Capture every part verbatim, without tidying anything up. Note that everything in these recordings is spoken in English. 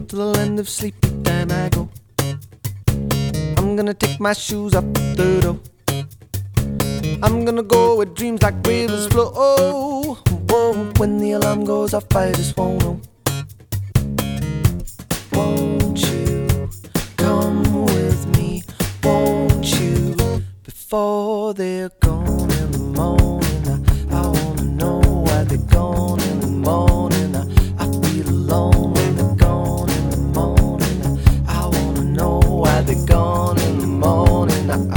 to the land of sleepy time I go. I'm gonna take my shoes off the door. I'm gonna go where dreams like rivers flow. Oh, whoa, when the alarm goes off, I just won't know. Won't you come with me? Won't you? Before they're gone in the morning, I, I wanna know why they're gone in the morning. I, I feel alone when they're gone in the morning. I, I wanna know why they're gone in the morning. I,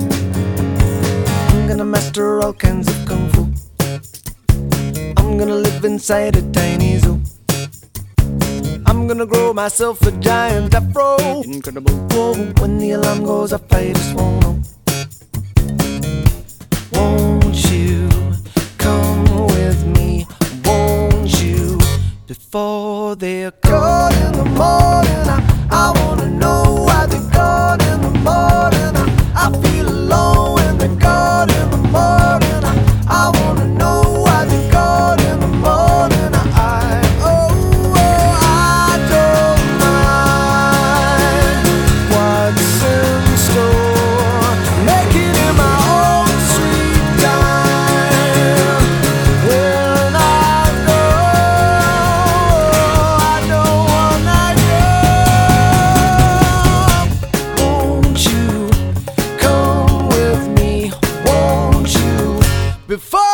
I'm gonna master all kinds of kung fu. I'm gonna live inside a tiny zoo. I'm gonna grow myself a giant afro. Incredible. Whoa, when the alarm goes off, I just won't know. Won't you come with me? Won't you? Before they're gone in the morning, I, I wanna know why they're gone in the morning. I, I feel alone when they're gone in the morning. I, I wanna know why they're gone in the morning. I, oh, oh, I don't mind what's in store. Make it in my own sweet time. When I go, I don't wanna go. Won't you come with me? Won't you? Before